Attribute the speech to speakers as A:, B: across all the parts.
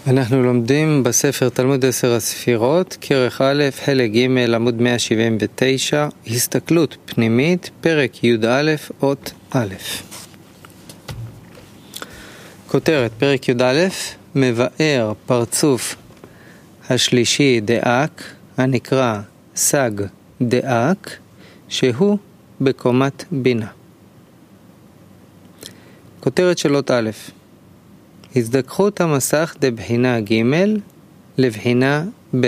A: אנחנו לומדים בספר תלמוד 10 הספירות, כרך א', חלק ג', עמוד 179, הסתכלות פנימית, פרק י"א, אות א'. כותרת פרק י"א, מבאר פרצוף השלישי דאק, הנקרא סג דאק, שהוא בקומת בינה. כותרת של אות א', הזדככות המסך דבחינה ג' לבחינה ב'.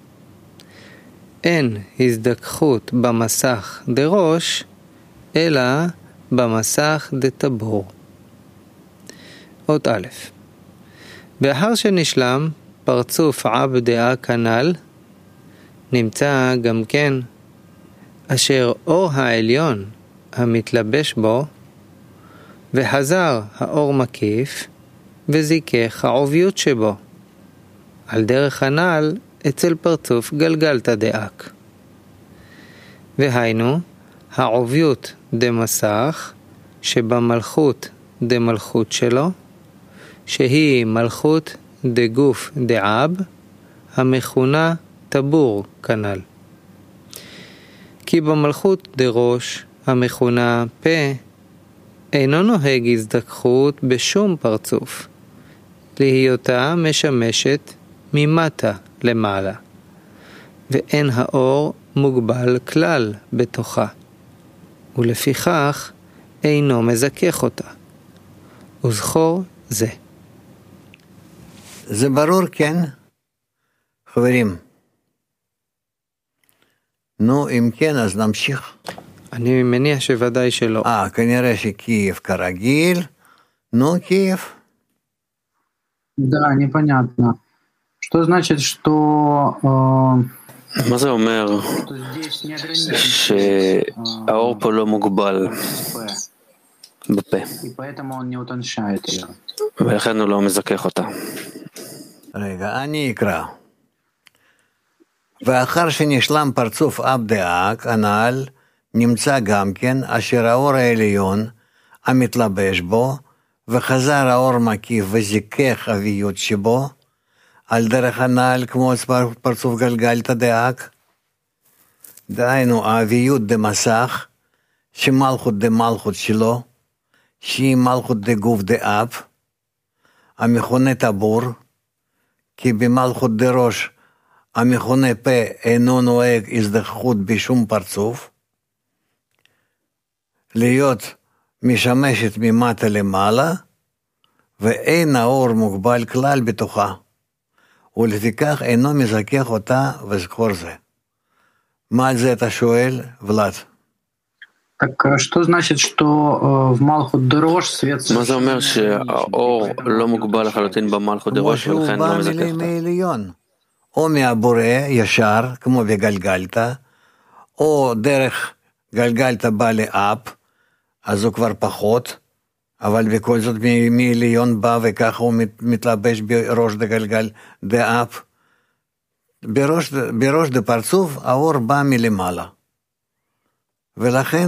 A: אין הזדככות במסך דראש, אלא במסך דטבור. אות א', באחר שנשלם פרצוף עבדה כנ"ל, נמצא גם כן אשר אור העליון המתלבש בו, וחזר האור מקיף, וזיכך העוביות שבו, על דרך הנ"ל אצל פרצוף גלגלתא דאק. והיינו, העוביות דמסך שבמלכות דמלכות שלו, שהיא מלכות דגוף דעב, המכונה טבור כנ"ל. כי במלכות דראש, המכונה פה, אינו נוהג הזדככות בשום פרצוף, להיותה משמשת ממטה למעלה, ואין האור מוגבל כלל בתוכה, ולפיכך אינו מזכך אותה. וזכור זה.
B: זה ברור, כן? חברים. נו, אם כן, אז נמשיך.
A: אני מניח שוודאי שלא.
B: כנראה שקייב כרגיל. נו, קייב.
C: Да, непонятно. Что значит, что...
D: מה זה אומר שהאור פה לא מוגבל בפה, ולכן הוא לא מזכך אותה?
B: רגע, אני אקרא. ואחר שנשלם פרצוף אב דאק, הנ"ל, נמצא גם כן אשר האור העליון המתלבש בו, וחזר האור מקיף וזיכך אביות שבו, על דרך הנ"ל כמו פרצוף גלגלתא דאק. דהיינו האביות דמסך, שמלכות דמלכות שלו, שהיא מלכות דגוף דאב, המכונה טבור, כי במלכות דראש המכונה פה אינו נוהג הזדככות בשום פרצוף, להיות משמשת ממטה למעלה, ואין האור מוגבל כלל בתוכה, ולפיכך אינו מזכך אותה, וזכור זה. מה על זה אתה שואל, ולד?
C: Так что значит, что в Малхут Дрош свет...
D: מה זה אומר שהאור לא מוגבל לחלוטין במלכות דראש, ולכן לא מזכך אותה?
B: מעליון. או מהבורא ישר, כמו בגלגלתא, או דרך גלגלתא בא לאפ, אז הוא כבר פחות, אבל בכל זאת מעליון בא וככה הוא מתלבש בראש דגלגל דאפ. בראש דפרצוף האור בא מלמעלה. ולכן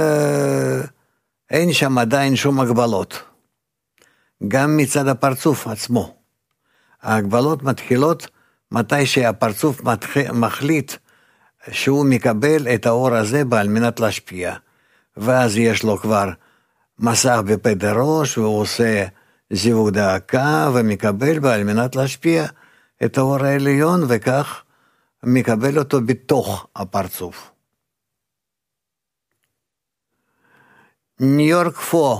B: אין שם עדיין שום הגבלות. גם מצד הפרצוף עצמו. ההגבלות מתחילות מתי שהפרצוף מחליט שהוא מקבל את האור הזה על מנת להשפיע. ואז יש לו כבר מסך בפה דראש, והוא עושה זיווג דאקה, ומקבל על מנת להשפיע את האור העליון, וכך מקבל אותו בתוך הפרצוף. ניו יורק 4.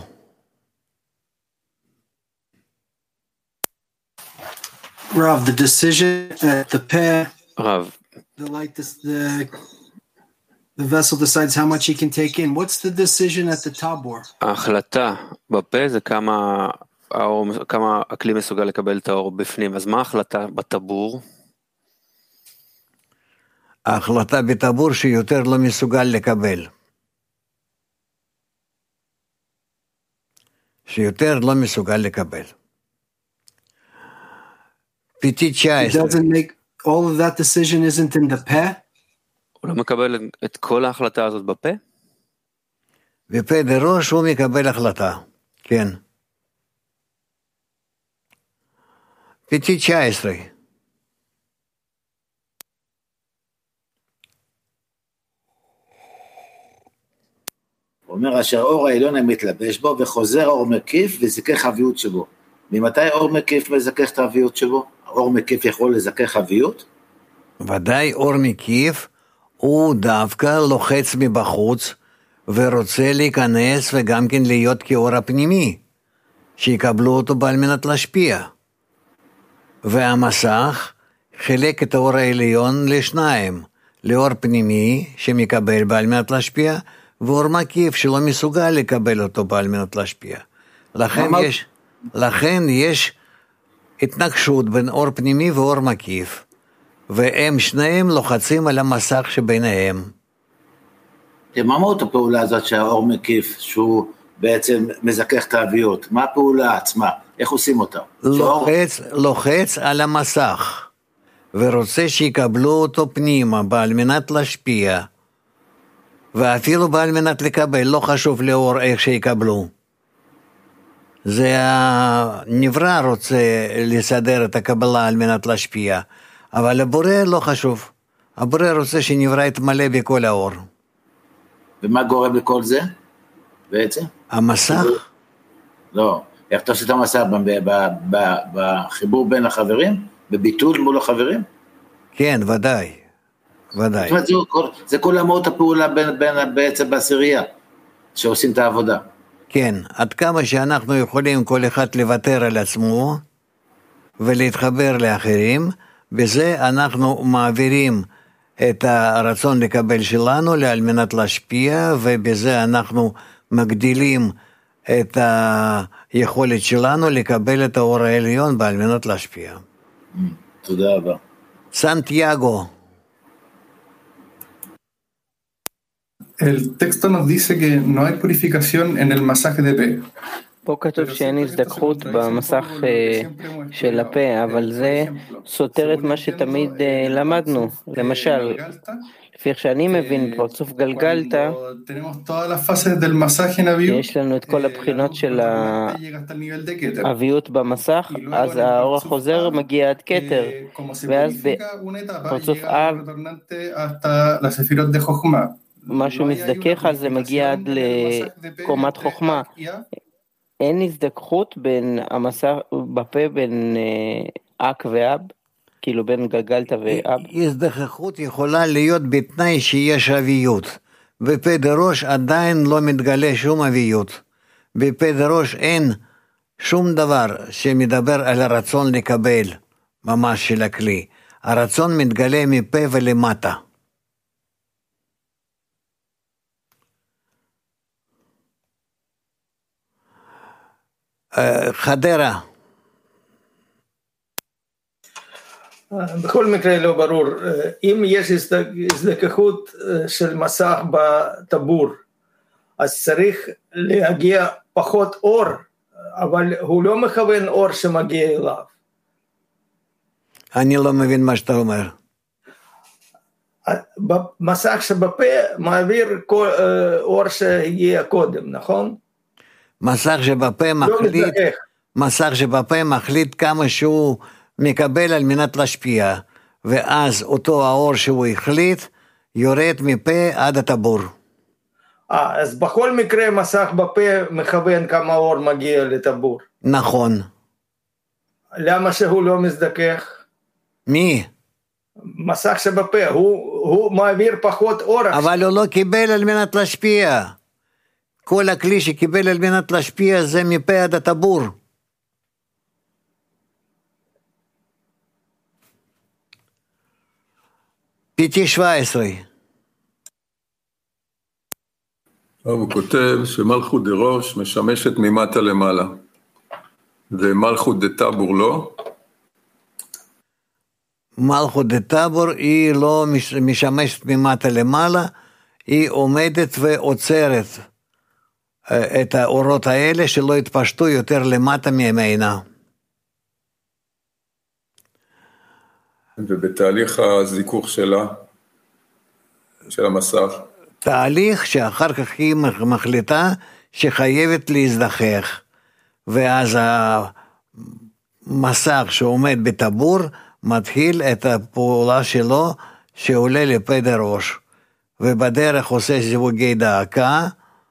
E: Rav, the decision at the peh,
D: רב,
E: the light, the vessel decides how much he can take in. What's the decision at the tabor?
D: ההחלטה בפה זה כמה הכלי מסוגל לקבל את האור בפנים. אז מה ההחלטה בטבור?
B: ההחלטה בטבור שיותר לא מסוגל לקבל. שיותר לא מסוגל לקבל. פיתי 19.
E: It doesn't make, all of that decision isn't in the peh?
D: הוא לא מקבל את כל ההחלטה הזאת בפה?
B: בפה דראש הוא מקבל החלטה, כן. פיתי 19.
F: הוא אומר, אשר אור העליון המתלבש בו, וחוזר אור מקיף וזכך אביות שבו. ממתי אור מקיף מזכך את האביות שבו? אור מקיף יכול לזכך אביות?
B: ודאי אור מקיף הוא דווקא לוחץ מבחוץ, ורוצה להיכנס וגם כן להיות כאור הפנימי, שיקבלו אותו על מנת להשפיע. והמסך חילק את האור העליון לשניים, לאור פנימי שמקבל על מנת להשפיע, ואור מקיף שלא מסוגל לקבל אותו על מנת להשפיע. לכן יש התנגשות בין אור פנימי ואור מקיף, והם שניהם לוחצים על המסך שביניהם.
F: מה מהות הפעולה הזאת שהאור מקיף, שהוא בעצם מזכך את האביות? מה הפעולה עצמה? איך עושים אותה?
B: לוחץ על המסך, ורוצה שיקבלו אותו פנימה, על מנת להשפיע, ואפילו על מנת לקבל, לא חשוב לאור איך שיקבלו. זה הנברא רוצה לסדר את הקבלה על מנת להשפיע, אבל הבורא לא חשוב. הבורא רוצה שנברא יתמלא בכל האור.
F: ומה גורם לכל זה בעצם?
B: המסך?
F: לא, איך אתה עושה את המסך? בחיבור בין החברים? בביטול מול החברים?
B: כן, ודאי. ודאי.
F: זאת אומרת, זה כל המהות הפעולה בעצם בעשירייה, שעושים את העבודה.
B: כן, עד כמה שאנחנו יכולים כל אחד לוותר על עצמו, ולהתחבר לאחרים, בזה אנחנו מעבירים את הרצון לקבל שלנו על מנת להשפיע, ובזה אנחנו מגדילים את היכולת שלנו לקבל את האור העליון על מנת להשפיע.
F: תודה רבה.
B: סנטיאגו.
G: El texto nos dice que no hay purificación en el masaje de pe.
A: פה כתוב שאין הזדקחות במסך של הפה, אבל זה סותר את מה שתמיד למדנו. למשל, לפי איך שאני מבין, בפרצוף גלגלתא, יש לנו את כל הבחינות של האביות במסך, אז האור החוזר מגיע עד כתר, ואז בפרצוף אב, משהו מזדכך, אז זה מגיע עד לקומת חוכמה. אין הזדככות בין המסך בפה בין אק ואב, כאילו בין גלגלתא ואב?
B: הזדככות יכולה להיות בתנאי שיש אביות. בפה דרוש עדיין לא מתגלה שום אביות. בפה דרוש אין שום דבר שמדבר על הרצון לקבל ממש של הכלי. הרצון מתגלה מפה ולמטה. חדרה.
H: בכל מקרה לא ברור, אם יש הזדככות של מסך בטבור, אז צריך להגיע פחות אור, אבל הוא לא מכוון אור שמגיע אליו.
B: אני לא מבין מה שאתה אומר.
H: במסך שבפה מעביר אור שיהיה קודם, נכון?
B: מסך שבפה מחליט כמה שהוא מקבל על מנת להשפיע, ואז אותו האור שהוא החליט יורד מפה עד הטבור.
H: אז בכל מקרה מסך בפה מכוון כמה אור מגיע לטבור.
B: נכון.
H: למה שהוא לא מזדכך?
B: מי?
H: מסך שבפה, הוא מעביר פחות אור.
B: אבל הוא לא קיבל על מנת להשפיע. כל הכלי שקיבל על מנת להשפיע זה מפה עד הטבור. פיתי 17.
I: הוא כותב שמלכות דראש משמשת ממטה למעלה, ומלכות דטבור לא?
B: מלכות דטבור היא לא משמשת ממטה למעלה, היא עומדת ועוצרת את האורות האלה שלא יתפשטו יותר למטה ממנה.
I: ובתהליך הזיכוך שלה, של המסך?
B: תהליך שאחר כך היא מחליטה שחייבת להזדכך, ואז מסך שעומד בטבור, מתחיל את הפעולה שלו, שעולה לפה דראש, ובדרך עושה זיווגי דאקה,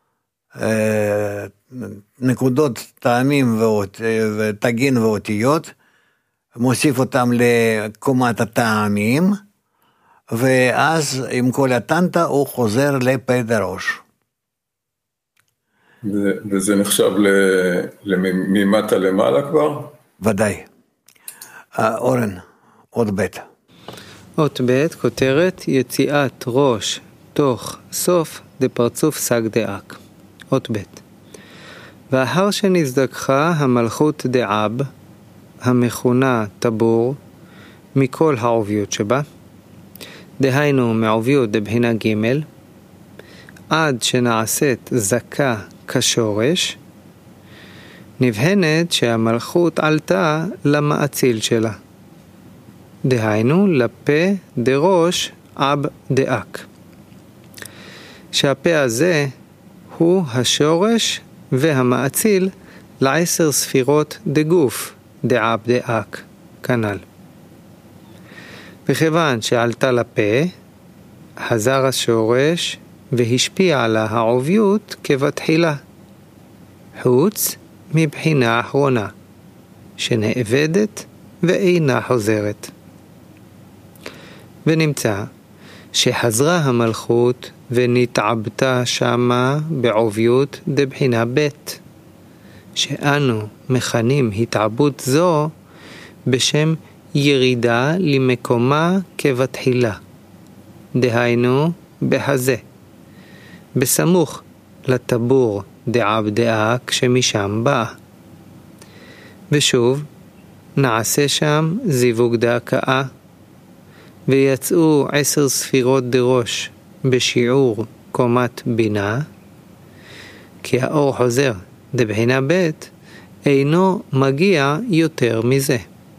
B: נקודות טעמים ותגין ואותיות, מוסיף אותם לקומת הטעמים, ואז עם כל הטנטה הוא חוזר לפה דראש.
I: וזה נחשב ממטה למעלה כבר?
B: ודאי. אורן, עוד ב'.
J: אות ב', כותרת, יציאת ראש תוך סוף דפרצוף סג דאק. אות ב'. ואחר שנזדככה המלכות דעב, המכונה טבור, מכל העוביות שבה, דהיינו מעוביות דבחינה ג', עד שנעשית זכה כשורש, נבהנת שהמלכות עלתה למאציל שלה, דהיינו לפה דראש אב דאק, שהפה הזה הוא השורש והמאציל ל10 ספירות דגוף דאב דאק כנ"ל. וכיוון שעלתה לפה, חזר השורש והשפיע על העוביות כבתחילה, חוץ מבחינה אחרונה, שנאבדת ואינה חוזרת. ונמצא שחזרה המלכות ונתעבתה שמה בעוביות דבחינה ב', שאנו מכנים התעבות זו בשם ירידה למקומה כבתחילה, דהיינו בהזה, בסמוך לטבור דעב דאק שמשם באה. ושוב נעשה שם זיווג דאקאה, ויצאו 10 ספירות דראש בשיעור קומת בינה, כי האור חוזר דבחינה ב' אינו מגיע יותר מזה.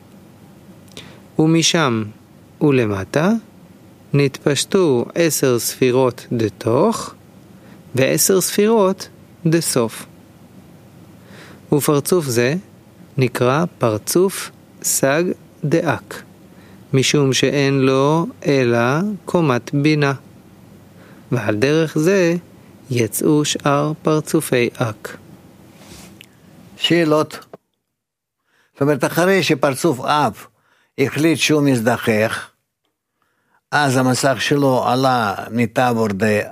J: ומשם ולמטה נתפשטו 10 ספירות דתוך ו10 ספירות דסוף. ופרצוף זה נקרא פרצוף סג דאק, משום שאין לו אלא קומת בינה, ועל דרך זה יצאו שאר פרצופי אק.
B: שאלות. זאת אומרת, אחרי שפרצוף אף החליט שהוא מזדחך, אז המסך שלו עלה מטבור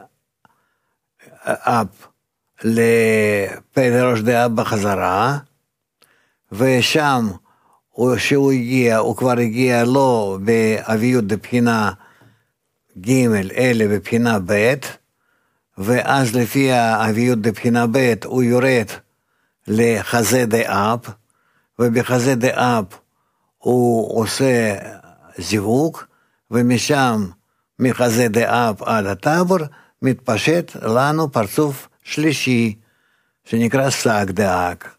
B: דאב לפה דראש דאב בחזרה, ושם שהוא הגיע, הוא כבר הגיע לא באביות בבחינה ג' אלא בבחינה ב', ואז לפי האביות בבחינה ב' הוא יורד לחזה דאב, ובחזה דאב הוא עושה זיווג, ומשם מחזה דאב עד הטבור מתפשט לנו פרצוף שלישי שנקרא סג דאק,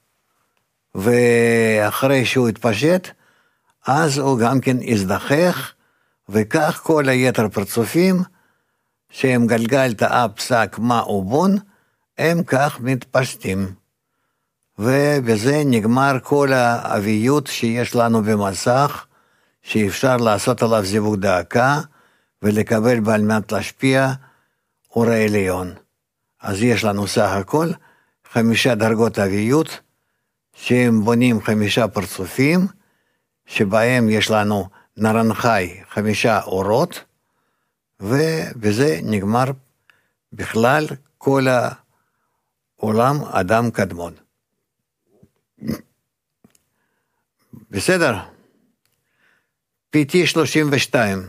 B: ואחרי שהוא התפשט אז הוא גם כן הזדחך, וכך כל היתר פרצופים שהם גלגל תאב פסק מה ובון הם כך מתפשטים, ובזה נגמר כל האביות שיש לנו במסך, שאפשר לעשות עליו זיווג דאקה ולקבל בעל מנת להשפיע אור העליון. אז יש לנו סך הכל 5 דרגות אביות, שהם בונים 5 פרצופים, שבהם יש לנו נרן חי 5 אורות, ובזה נגמר בכלל כל העולם אדם קדמון. בסדר? PT 32.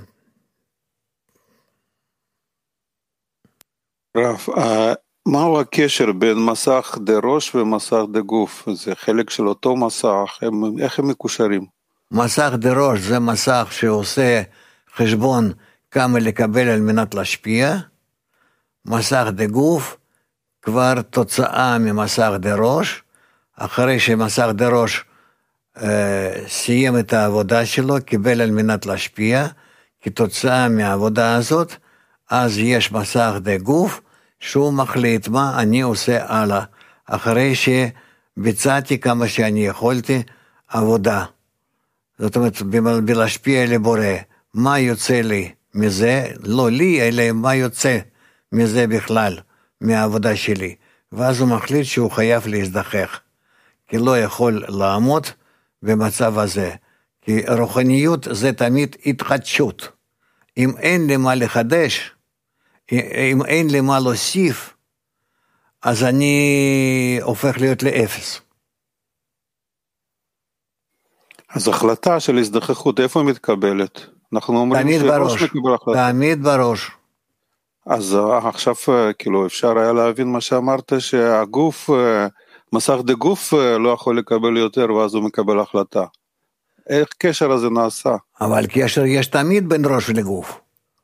K: רב, מהו הקשר בין מסך דראש ומסך דגוף? זה חלק של אותו מסך, איך הם מקושרים?
B: מסך דראש זה מסך שעושה חשבון כמה לקבל על מנת להשפיע, מסך דגוף כבר תוצאה ממסך דראש, אחרי שמסך דראש סיים את העבודה שלו, קיבל על מנת להשפיע, כתוצאה מהעבודה הזאת, אז יש מסך דגוף, שהוא מחליט מה אני עושה הלאה, אחרי שביצעתי כמה שאני יכולתי עבודה זאת אומרת, בלהשפיע לבורא, מה יוצא לי מזה, לא לי, אלא מה יוצא מזה בכלל, מהעבודה שלי. ואז הוא מחליט שהוא חייב להזדחך, כי לא יכול לעמוד במצב הזה. כי רוחניות זה תמיד התחדשות. אם אין לי מה לחדש, אם אין לי מה להוסיף, אז אני הופך להיות לאפס.
K: אז החלטה של הזדחכות, איפה היא מתקבלת? אנחנו אומרים שראש מקבל החלטה.
B: תמיד בראש.
K: אז עכשיו כאילו אפשר היה להבין מה שאמרת, שהגוף, מסך דגוף לא יכול לקבל יותר, ואז הוא מקבל החלטה. איך קשר הזה נעשה?
B: אבל קשר יש תמיד בין ראש לגוף.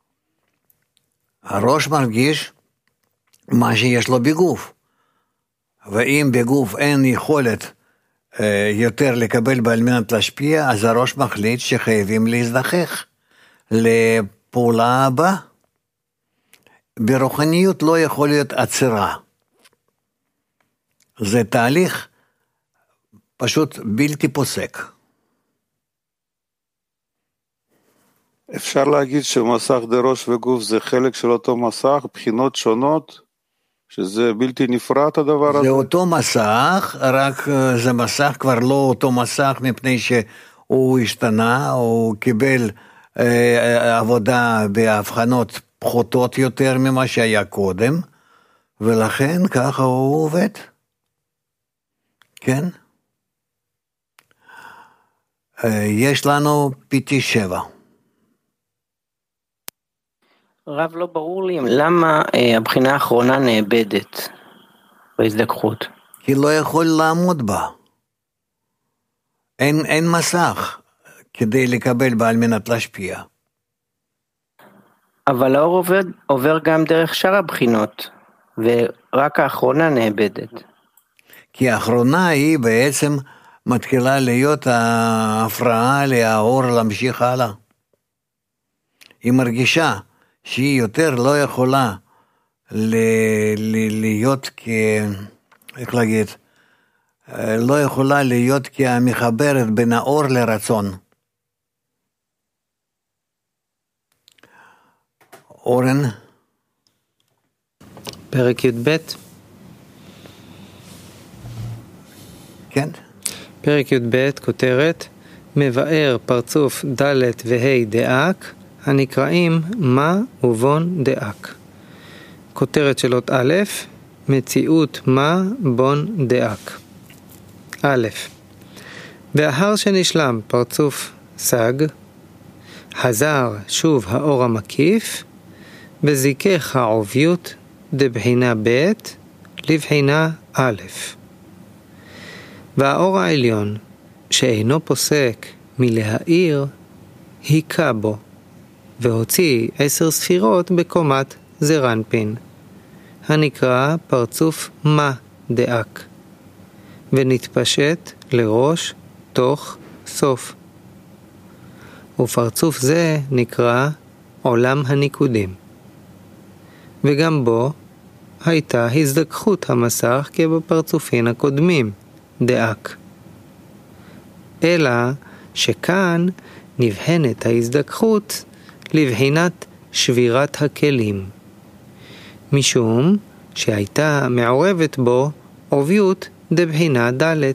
B: הראש מרגיש מה שיש לו בגוף. ואם בגוף אין יכולת יותר לקבל בעל מנת להשפיע, אז הראש מחליט שחייבים להזדחך לפעולה הבאה. ברוחניות לא יכול להיות עצירה. זה תהליך פשוט בלתי פוסק.
K: אפשר להגיד שמסך דראש וגוף זה חלק של אותו מסך, בחינות שונות, שזה בלתי נפרד הדבר הזה?
B: זה אותו מסך, רק זה מסך כבר לא אותו מסך, מפני שהוא השתנה, הוא קיבל עבודה בהבחנות פחותות יותר ממה שהיה קודם, ולכן ככה הוא עובד. כן? יש לנו PT7.
A: רב, לא ברור לי למה הבחינה האחרונה נאבדת בהזדככות.
B: כי לא יכול לעמוד בה. אין מסך כדי לקבל בה על מנת להשפיע.
A: אבל האור עובר גם דרך שאר הבחינות, ורק האחרונה נאבדת.
B: כי האחרונה היא בעצם מתחילה להיות ההפרעה לאור להמשיך הלאה. היא מרגישה שהיא יותר לא יכולה להיות איך להגיד, לא יכולה להיות כמחברת בין האור לרצון. אורן?
J: פרק י"ב.
B: כן.
J: פרק י"ב, כותרת, מבאר פרצוף ד' וה' דאק, הנקראים מה ובון דאק. כותרת של אות א', מציאות מה בון דאק. א', ואחר שנשלם פרצוף סג, חזר שוב האור המקיף, וזיכך העוביות דבחינה ב' לבחינה א'. והאור העליון, שאינו פוסק מלהאיר, היכה בו, והוציא 10 ספירות בקומת זרנפין, הנקרא פרצוף מה דאק, ונתפשט לראש תוך סוף. ופרצוף זה נקרא עולם הניקודים. וגם בו הייתה הזדככות המסך כבפרצופין הקודמים, דאק. אלא שכאן נבחנת ההזדככות לבחינת שבירת הכלים, משום שהייתה מעורבת בו עוביות דבחינה ד',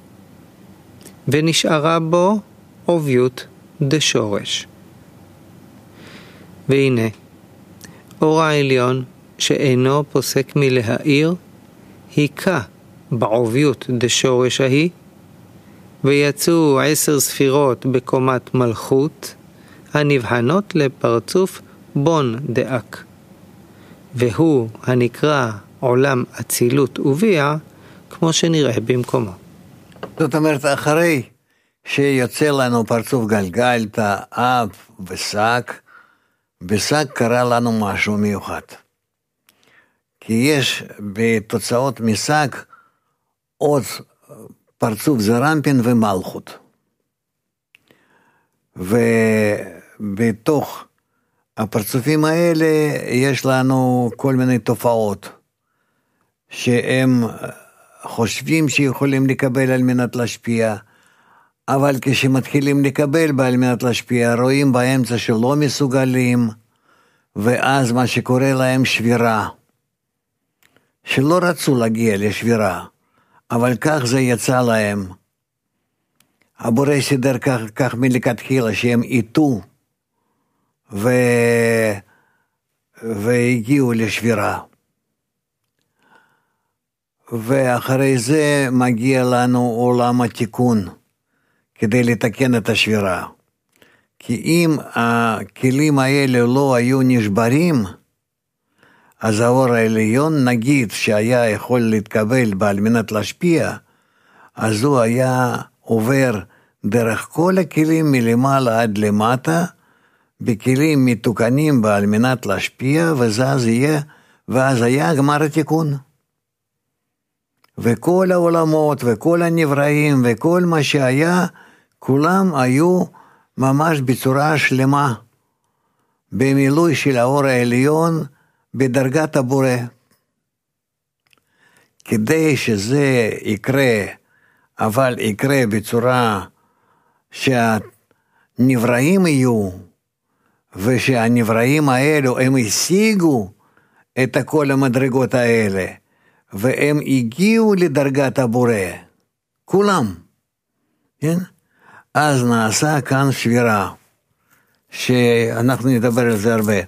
J: ונשארה בו עוביות דשורש. והנה, אור העליון שאינו פוסק מלהאיר, היכה בעוביות דשורש ההיא, ויצאו 10 ספירות בקומת מלכות, הנבחנות לפרצוף בון דאק, והוא הנקרא עולם אצילות וביע, כמו שנראה במקומו.
B: זאת אומרת, אחרי שיוצא לנו פרצוף גלגל, תאב ושק, בשק קרה לנו משהו מיוחד. כי יש בתוצאות משק עוד פרצוף זרנפין ומלכות. ובתוך הפרצופים האלה יש לנו כל מיני תופעות שהם חושבים שיכולים לקבל על מנת להשפיע, אבל כשמתחילים לקבל בעל מנת להשפיע, רואים באמצע שלא מסוגלים, ואז מה שקורה להם שבירה, שלא רצו להגיע לשבירה, אבל כך זה יצא להם. הבורא סידר כך מלכתחילה שהם איתו והגיעו לשבירה. ואחרי זה מגיע לנו עולם התיקון, כדי לתקן את השבירה. כי אם הכלים האלה לא היו נשברים, אז האור העליון, נגיד שהיה יכול להתקבל בעל מנת להשפיע, אז הוא היה עובר דרך כל הכלים מלמעלה עד למטה, בכלים מתוקנים בעל מנת להשפיע, ואז היה גמר התיקון. וכל העולמות וכל הנבראים וכל מה שהיה, כולם היו ממש בצורה שלמה, במילוי של האור העליון, בדרגת הבורא. כדי שזה יקרה, אבל יקרה בצורה שהנבראים יהיו, ושהנבראים האלו הם השיגו את כל המדרגות האלה, והם הגיעו לדרגת הבורא, כולם, כן? אז נעשה כאן שבירה, שאנחנו נדבר על זה הרבה,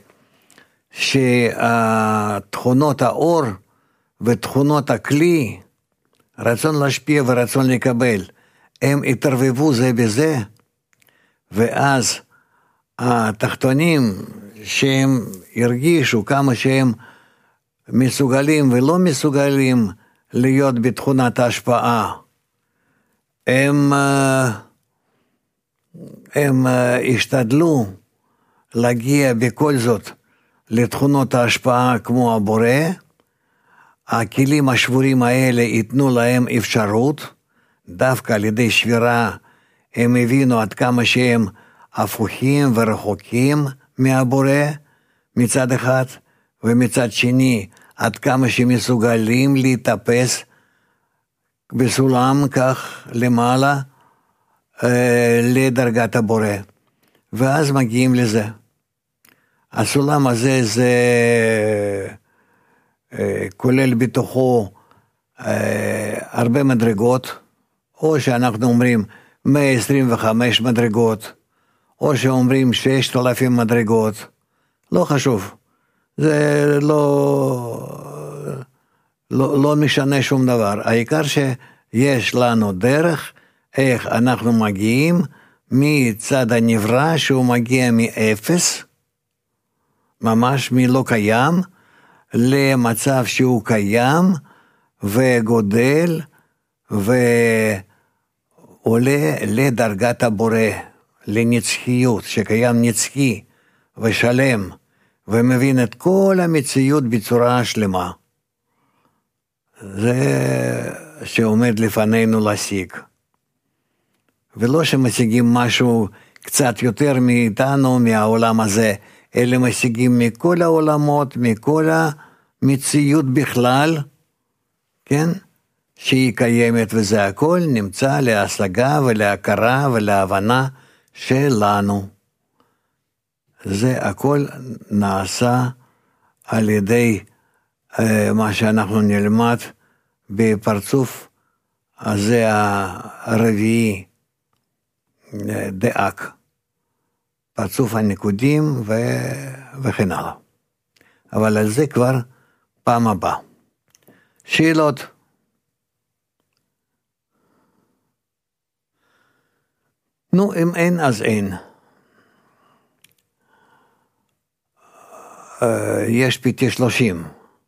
B: שתכונות האור ותכונות הכלי, רצון להשפיע ורצון לקבל, הם התערבבו זה בזה, ואז התחתונים שהם הרגישו כמה שהם מסוגלים ולא מסוגלים להיות בתכונת ההשפעה, הם השתדלו להגיע בכל זאת לתכונות ההשפעה כמו הבורא. הכלים השבורים האלה ייתנו להם אפשרות, דווקא על ידי שבירה הם הבינו עד כמה שהם הפוכים ורחוקים מהבורא מצד אחד, ומצד שני עד כמה שמסוגלים להתאפס בסולם כך למעלה לדרגת הבורא, ואז מגיעים לזה. הסולם הזה זה כולל בתוכו הרבה מדרגות, או שאנחנו אומרים 125 מדרגות, או שאומרים 6,000 מדרגות, לא חשוב, זה לא משנה שום דבר. העיקר שיש לנו דרך איך אנחנו מגיעים מצד הנברא, שהוא מגיע מאפס, ממש מלא קיים, למצב שהוא קיים וגודל ועולה לדרגת הבורא, לנצחיות, שקיים נצחי ושלם, ומבין את כל המציאות בצורה שלמה. זה שעומד לפנינו להשיג. ולא שמשיגים משהו קצת יותר מאיתנו, מהעולם הזה, אלא משיגים מכל העולמות, מכל המציאות בכלל, כן? שהיא קיימת, וזה הכל נמצא להשגה ולהכרה ולהבנה שלנו. זה הכל נעשה על ידי מה שאנחנו נלמד בפרצוף הזה הרביעי, דאק, פרצוף הנקודים וכן הלאה. אבל על זה כבר פעם הבאה. שאלות? נו, אם אין אז אין. יש פיתי 30,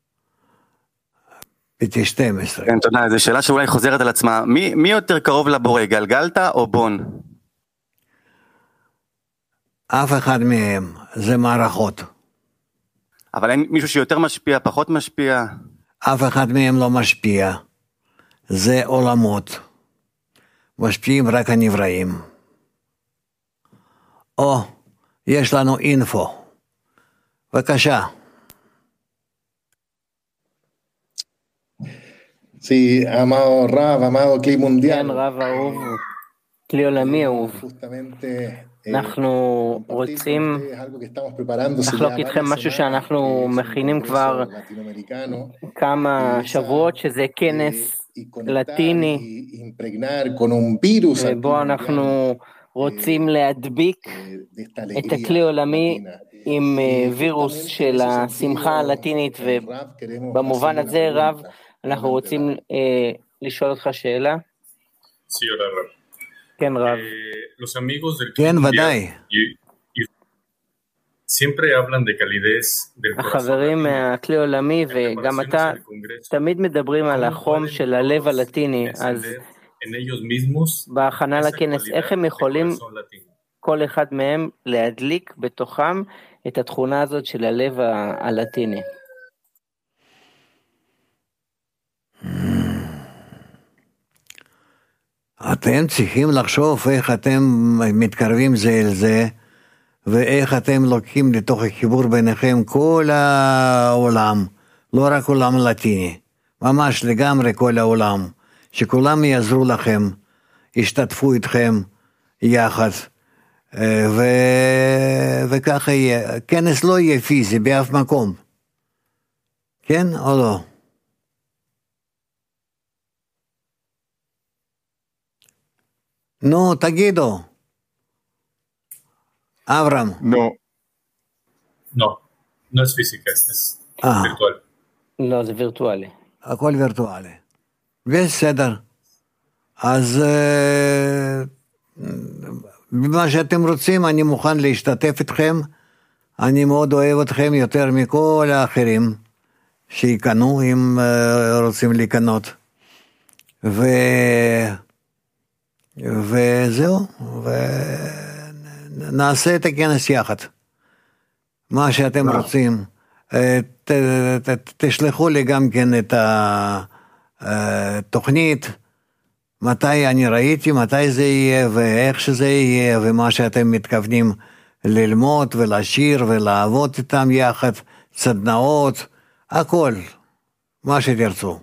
B: פיתי 12.
L: כן, תודה. זו שאלה שאולי חוזרת על עצמה. מי יותר קרוב לבורא, גלגלתא או בון?
B: אף אחד מהם, זה מערכות.
L: אבל אין מישהו שיותר משפיע, פחות משפיע?
B: אף אחד מהם לא משפיע. זה עולמות. משפיעים רק הנבראים. יש לנו אינפו. בבקשה.
M: Sí, amado Rav, amado Kli Mundial.
A: כן, רב אהוב, כלי עולמי אהוב. אנחנו רוצים לחלוק איתכם משהו שאנחנו מכינים כבר כמה שבועות, שזה כנס לטיני, בו אנחנו רוצים להדביק את הכלי עולמי עם וירוס של השמחה הלטינית, ובמובן הזה רב, אנחנו רוצים לשאול אותך שאלה. כן רב.
B: כן ודאי.
A: החברים מהכלי עולמי וגם אתה תמיד מדברים על החום של הלב הלטיני, אז בהכנה לכנס איך הם יכולים כל אחד מהם להדליק בתוכם את התכונה הזאת של הלב הלטיני?
B: אתם צריכים לחשוב איך אתם מתקרבים זה אל זה, ואיך אתם לוקחים לתוך החיבור ביניכם כל העולם, לא רק עולם לטיני, ממש לגמרי כל העולם, שכולם יעזרו לכם, ישתתפו איתכם יחד, וככה יהיה. כנס לא יהיה פיזי באף מקום, כן או לא? נו, תגידו. אברהם.
M: No es física, es virtual.
A: לא, זה וירטואלי.
B: הכל וירטואלי. בסדר. אז במה שאתם רוצים, אני מוכן להשתתף איתכם. אני מאוד אוהב אתכם יותר מכל האחרים שיקנו, אם רוצים לקנות. וזהו, ונעשה את הכנס יחד. מה שאתם רוצים. תשלחו לי גם כן את התוכנית, מתי אני ראיתי, מתי זה יהיה, ואיך שזה יהיה, ומה שאתם מתכוונים ללמוד ולשיר ולעבוד איתם יחד, סדנאות, הכל, מה שתרצו.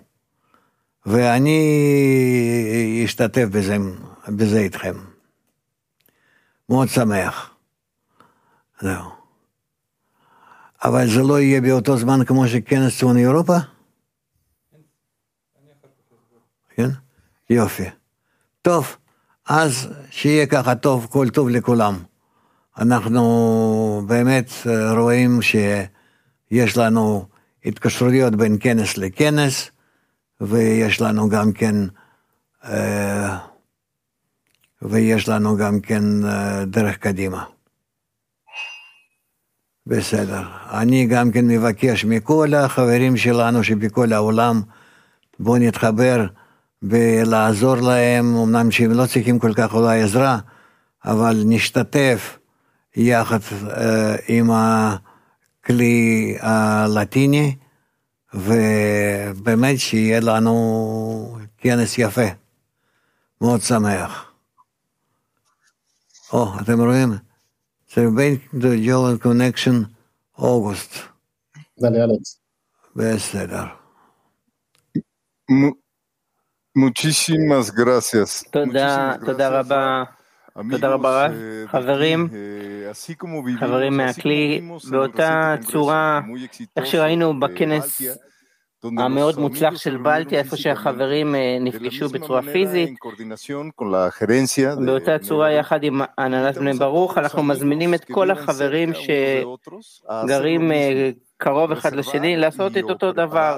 B: ואני אשתתף בזה איתכם. מאוד שמח. זהו. אבל זה לא יהיה באותו זמן כמו שכנס צפון אירופה? כן? יופי. טוב, אז שיהיה ככה טוב, כל טוב לכולם. אנחנו באמת רואים שיש לנו התקשרויות בין כנס לכנס, ויש לנו גם כן דרך קדימה. בסדר. אני גם כן מבקש מכל החברים שלנו שבכל העולם, בוא נתחבר ולעזור להם, אמנם שהם לא צריכים כל כך אולי עזרה, אבל נשתתף יחד עם הכלי הלטיני, ובאמת שיהיה לנו כנס יפה. מאוד שמח. אתם רואים? Celebrate the Joel Connection, August.
N: Dale, Alex.
B: בסדר.
K: Muchísimas gracias.
A: תודה רבה. תודה רבה. חברים מהכלי, באותה צורה, איך שראינו בכנס המאוד מוצלח של בלטיה, איפה שהחברים נפגשו בצורה פיזית, באותה צורה יחד עם הנהלת בני ברוך, אנחנו מזמינים את כל החברים שגרים קרוב אחד לשני, לעשות את אותו דבר,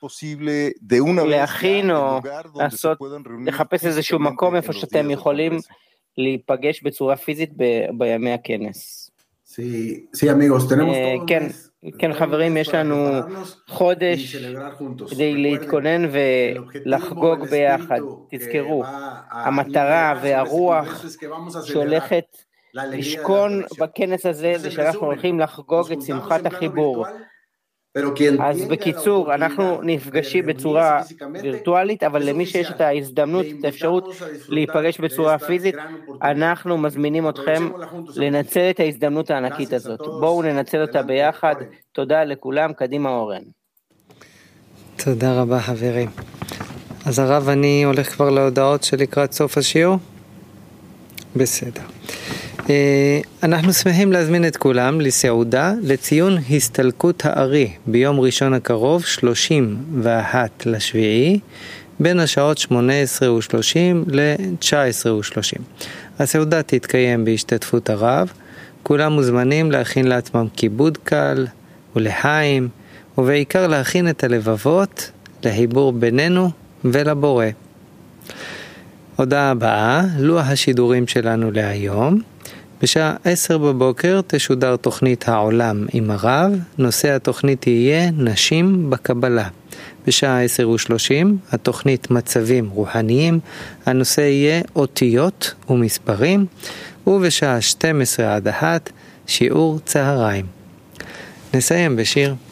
A: להכין או לחפש איזשהו מקום איפה שאתם יכולים להיפגש בצורה פיזית בימי הכנס. כן חברים, יש לנו חודש כדי להתכונן ולחגוג ביחד. תזכרו, המטרה והרוח שהולכת לשכון בכנס הזה זה שאנחנו הולכים לחגוג את שמחת החיבור. אז בקיצור, אנחנו נפגשים בצורה וירטואלית, אבל למי שיש את ההזדמנות, את האפשרות להיפגש בצורה פיזית, אנחנו מזמינים אתכם לנצל את ההזדמנות הענקית הזאת. בואו ננצל אותה ביחד. תודה לכולם, קדימה אורן.
J: תודה רבה חברים. אז הרב, אני הולך כבר להודעות שלקראת סוף השיעור. בסדר. אנחנו שמחים להזמין את כולם לסעודה לציון הסתלקות הארי ביום ראשון הקרוב 31 לשביעי בין השעות 18:30 ל-19:30. הסעודה תתקיים בהשתתפות הרב. כולם מוזמנים להכין לעצמם כיבוד קל ולחיים, ובעיקר להכין את הלבבות לחיבור בינינו ולבורא. הודעה הבאה, לוח השידורים שלנו להיום. בשעה 10 בבוקר תשודר תוכנית העולם עם הרב. נושא התוכנית יהיה נשים בקבלה. בשעה 10:30 התוכנית מצבים רוחניים. הנושא יהיה אותיות ומספרים. ובשעה 12:00 עד 13:00 שיעור צהריים. נסיים בשיר.